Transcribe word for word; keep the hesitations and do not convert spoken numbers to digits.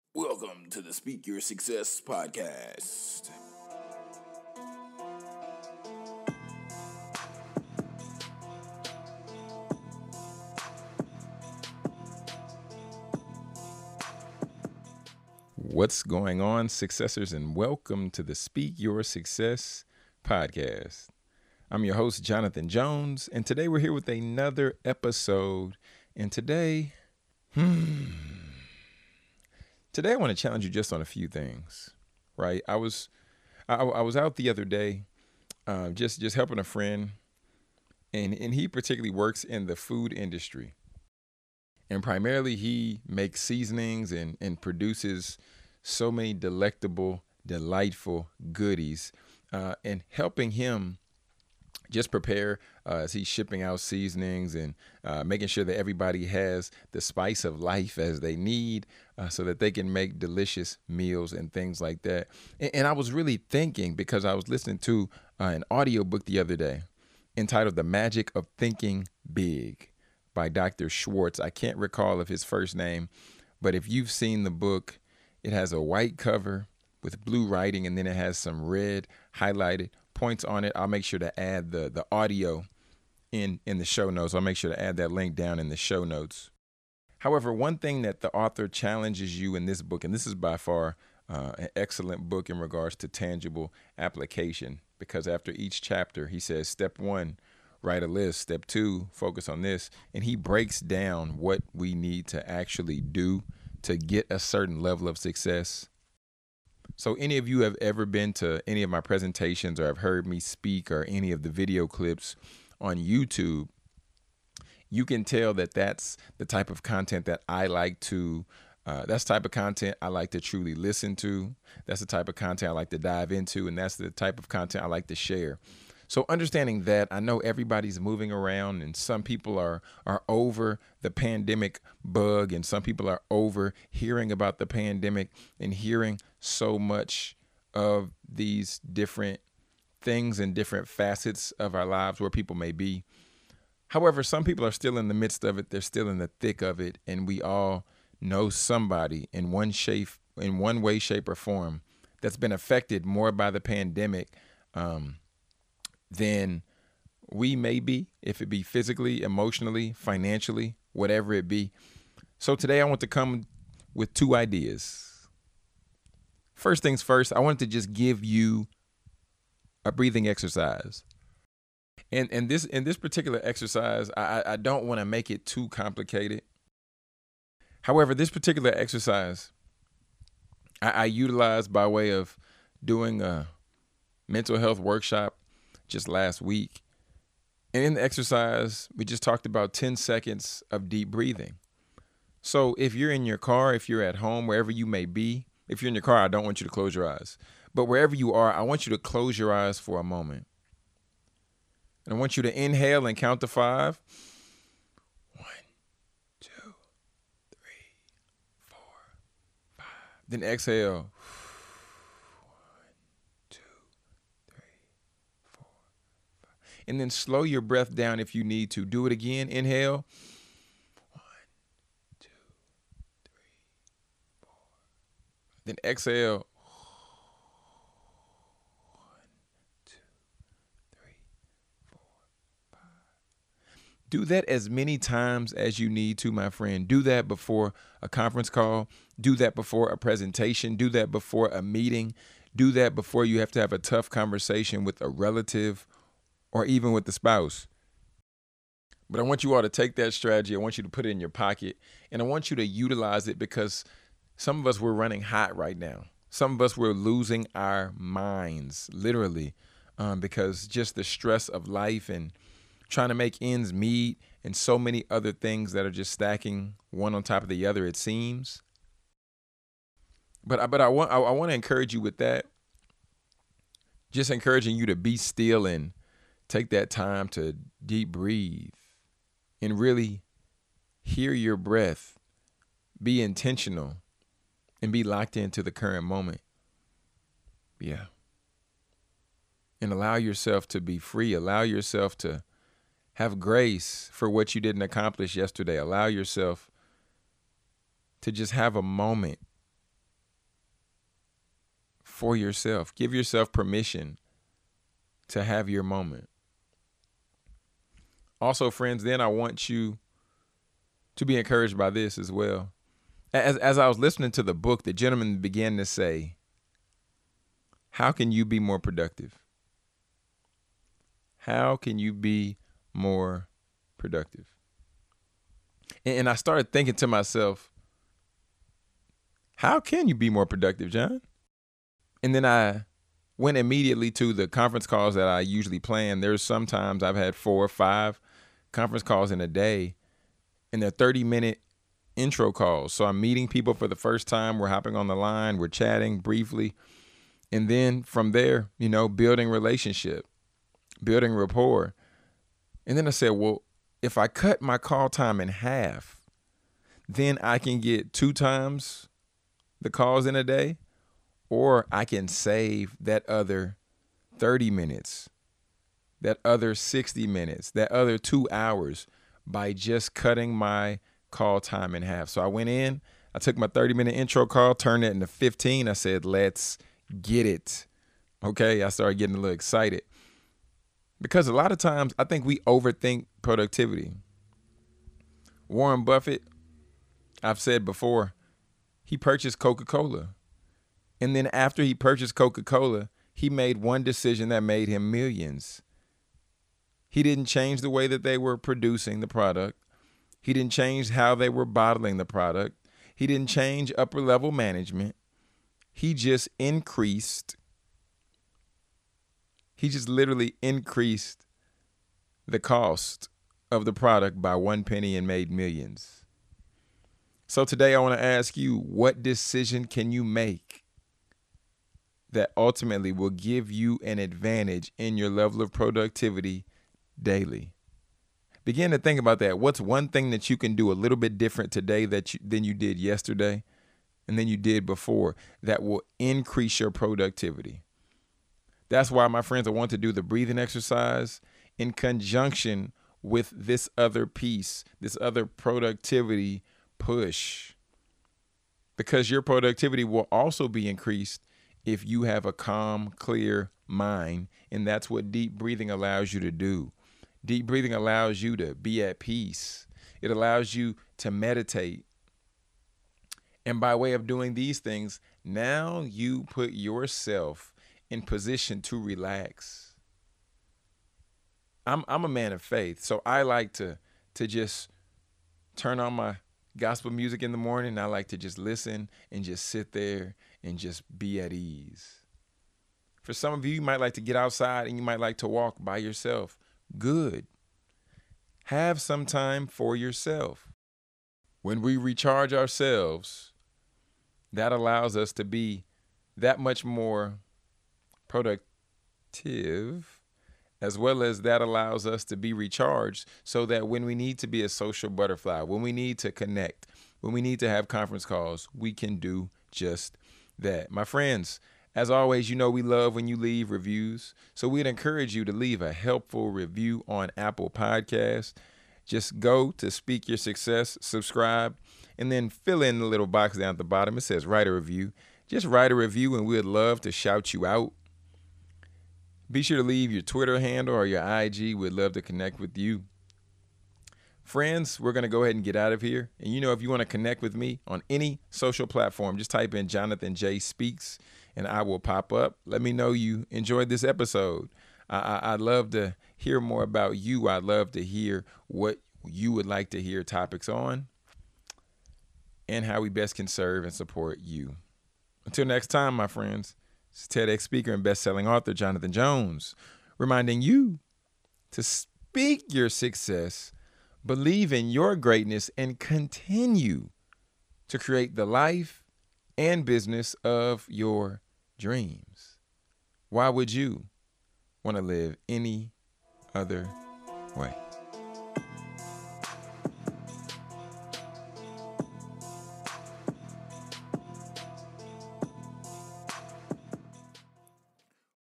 Welcome to the Speak Your Success podcast. What's going on, successors, and welcome to the Speak Your Success podcast. I'm your host, Jonathan Jones, and today we're here with another episode. And today, hmm, today I want to challenge you just on a few things, right? I was, I, I was out the other day, uh, just just helping a friend, and and he particularly works in the food industry, and primarily he makes seasonings and and produces so many delectable, delightful goodies, uh, and helping him just prepare uh, as he's shipping out seasonings and uh, making sure that everybody has the spice of life as they need uh, so that they can make delicious meals and things like that. And, and I was really thinking, because I was listening to uh, an audiobook the other day entitled The Magic of Thinking Big by Doctor Schwartz. I can't recall of his first name, but if you've seen the book, it has a white cover with blue writing, and then it has some red highlighted points on it. I'll make sure to add the the audio in, in the show notes. I'll make sure to add that link down in the show notes. However, one thing that the author challenges you in this book, and this is by far uh, an excellent book in regards to tangible application, because after each chapter, he says, step one, write a list. Step two, focus on this. And he breaks down what we need to actually do to get a certain level of success. So any of you have ever been to any of my presentations or have heard me speak or any of the video clips on YouTube, you can tell that that's the type of content that I like to, uh, that's the type of content I like to truly listen to. That's the type of content I like to dive into, and that's the type of content I like to share. So understanding that, I know everybody's moving around, and some people are are over the pandemic bug, and some people are over hearing about the pandemic and hearing so much of these different things and different facets of our lives where people may be. However, some people are still in the midst of it. They're still in the thick of it, and we all know somebody in one shape, in one way, shape, or form that's been affected more by the pandemic um, than we may be, if it be physically, emotionally, financially, whatever it be. So today I want to come with two ideas. First things first, I wanted to just give you a breathing exercise. And and this in this particular exercise, I, I don't want to make it too complicated. However, this particular exercise, I, I utilize by way of doing a mental health workshop just last week. And in the exercise, we just talked about ten seconds of deep breathing. So if you're in your car, if you're at home, wherever you may be, if you're in your car, I don't want you to close your eyes. But wherever you are, I want you to close your eyes for a moment. And I want you to inhale and count to five. One, two, three, four, five. Then exhale. And then slow your breath down if you need to. Do it again. Inhale. One, two, three, four. Then exhale. One, two, three, four, five. Do that as many times as you need to, my friend. Do that before a conference call. Do that before a presentation. Do that before a meeting. Do that before you have to have a tough conversation with a relative or even with the spouse. But I want you all to take that strategy. I want you to put it in your pocket, and I want you to utilize it, because some of us, we're running hot right now. Some of us, we're losing our minds, literally, um, because just the stress of life and trying to make ends meet and so many other things that are just stacking one on top of the other, it seems. But I, but I want I, I want to encourage you with that. Just encouraging you to be still and take that time to deep breathe and really hear your breath, be intentional, and be locked into the current moment. Yeah. And allow yourself to be free. Allow yourself to have grace for what you didn't accomplish yesterday. Allow yourself to just have a moment for yourself. Give yourself permission to have your moment. Also, friends, then I want you to be encouraged by this as well. As, as I was listening to the book, the gentleman began to say, how can you be more productive? How can you be more productive? And, and I started thinking to myself, how can you be more productive, John? And then I went immediately to the conference calls that I usually plan. There's sometimes I've had four or five conference calls in a day, and they're thirty minute intro calls. So I'm meeting people for the first time. We're hopping on the line. We're chatting briefly. And then from there, you know, building relationship, building rapport. And then I said, well, if I cut my call time in half, then I can get two times the calls in a day, or I can save that other thirty minutes, that other sixty minutes, that other two hours by just cutting my call time in half. So I went in, I took my thirty minute intro call, turned it into fifteen. I said, let's get it. Okay. I started getting a little excited because a lot of times I think we overthink productivity. Warren Buffett, I've said before, he purchased Coca-Cola. And then after he purchased Coca-Cola, he made one decision that made him millions. He didn't change the way that they were producing the product. He didn't change how they were bottling the product. He didn't change upper level management. He just increased. He just literally increased the cost of the product by one penny and made millions. So today I want to ask you, what decision can you make that ultimately will give you an advantage in your level of productivity daily? Begin to think about that. What's one thing that you can do a little bit different today that you, than you did yesterday and than you did before that will increase your productivity? That's why, my friends, I want to do the breathing exercise in conjunction with this other piece, this other productivity push, because your productivity will also be increased if you have a calm, clear mind. And that's what deep breathing allows you to do. Deep breathing allows you to be at peace. It allows you to meditate. And by way of doing these things, now you put yourself in position to relax. I'm I'm a man of faith, so I like to to just turn on my gospel music in the morning. I like to just listen and just sit there and just be at ease. For some of you, you might like to get outside and you might like to walk by yourself. Good. Have some time for yourself. When we recharge ourselves, that allows us to be that much more productive, as well as that allows us to be recharged so that when we need to be a social butterfly, when we need to connect, when we need to have conference calls, we can do just that. My friends, as always, you know we love when you leave reviews. So we'd encourage you to leave a helpful review on Apple Podcasts. Just go to Speak Your Success, subscribe, and then fill in the little box down at the bottom. It says write a review. Just write a review and we'd love to shout you out. Be sure to leave your Twitter handle or your I G. We'd love to connect with you. Friends, we're going to go ahead and get out of here. And you know, if you want to connect with me on any social platform, just type in Jonathan J Speaks and I will pop up. Let me know you enjoyed this episode. I, I, I'd love to hear more about you. I'd love to hear what you would like to hear topics on and how we best can serve and support you. Until next time, my friends, it's TEDx speaker and best-selling author Jonathan Jones, reminding you to speak your success, believe in your greatness, and continue to create the life and business of your dreams. Why would you want to live any other way?